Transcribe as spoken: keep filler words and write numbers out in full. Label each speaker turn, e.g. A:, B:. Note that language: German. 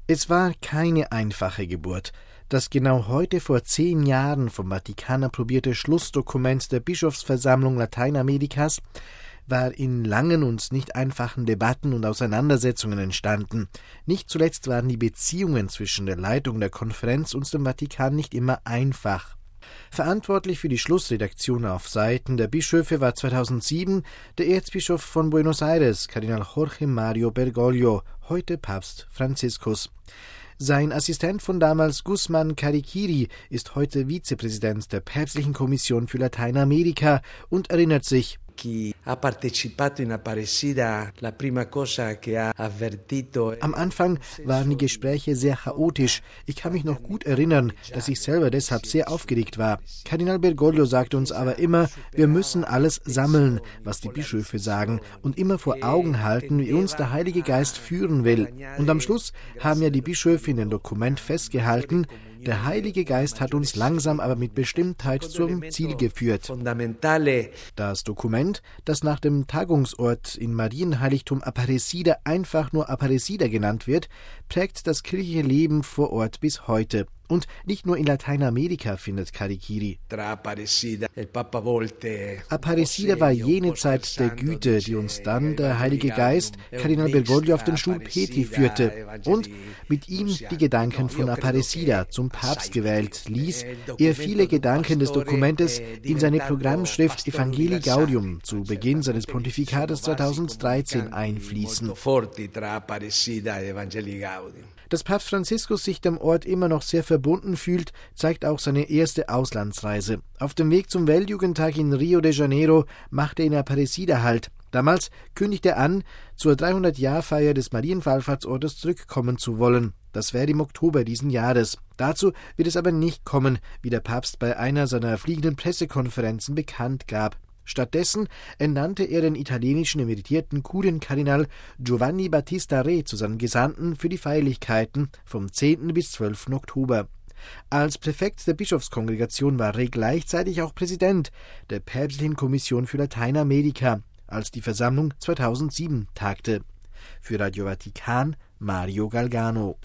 A: Es war keine einfache Geburt. Das genau heute vor zehn Jahren vom Vatikan approbierte Schlussdokument der Bischofsversammlung Lateinamerikas war in langen und nicht einfachen Debatten und Auseinandersetzungen entstanden. Nicht zuletzt waren die Beziehungen zwischen der Leitung der Konferenz und dem Vatikan nicht immer einfach. Verantwortlich für die Schlussredaktion auf Seiten der Bischöfe war zweitausendsieben der Erzbischof von Buenos Aires, Kardinal Jorge Mario Bergoglio, heute Papst Franziskus. Sein Assistent von damals, Guzmán Cariquiri, ist heute Vizepräsident der Päpstlichen Kommission für Lateinamerika und erinnert sich: Am Anfang waren die Gespräche sehr chaotisch. Ich kann mich noch gut erinnern, dass ich selber deshalb sehr aufgeregt war. Kardinal Bergoglio sagte uns aber immer, wir müssen alles sammeln, was die Bischöfe sagen, und immer vor Augen halten, wie uns der Heilige Geist führen will. Und am Schluss haben ja die Bischöfe in dem Dokument festgehalten, der Heilige Geist hat uns langsam, aber mit Bestimmtheit zum Ziel geführt. Das Dokument, das nach dem Tagungsort in Marienheiligtum Aparecida einfach nur Aparecida genannt wird, prägt das kirchliche Leben vor Ort bis heute. Und nicht nur in Lateinamerika, findet Cariquiri. Aparecida war jene Zeit der Güte, die uns dann der Heilige Geist, Kardinal Bergoglio, auf den Stuhl Petri führte und mit ihm die Gedanken von Aparecida zum Papst gewählt ließ, er viele Gedanken des Dokumentes in seine Programmschrift Evangelii Gaudium zu Beginn seines Pontifikates zweitausenddreizehn einfließen. Dass Papst Franziskus sich dem Ort immer noch sehr verbunden fühlt, zeigt auch seine erste Auslandsreise. Auf dem Weg zum Weltjugendtag in Rio de Janeiro machte er in Aparecida Halt. Damals kündigte er an, zur dreihundert-Jahr-Feier des Marienwallfahrtsortes zurückkommen zu wollen. Das wäre im Oktober diesen Jahres. Dazu wird es aber nicht kommen, wie der Papst bei einer seiner fliegenden Pressekonferenzen bekannt gab. Stattdessen ernannte er den italienischen emeritierten Kurienkardinal Giovanni Battista Re zu seinem Gesandten für die Feierlichkeiten vom zehnten bis zwölften Oktober. Als Präfekt der Bischofskongregation war Re gleichzeitig auch Präsident der Päpstlichen Kommission für Lateinamerika, als die Versammlung zweitausendsieben tagte. Für Radio Vatikan, Mario Galgano.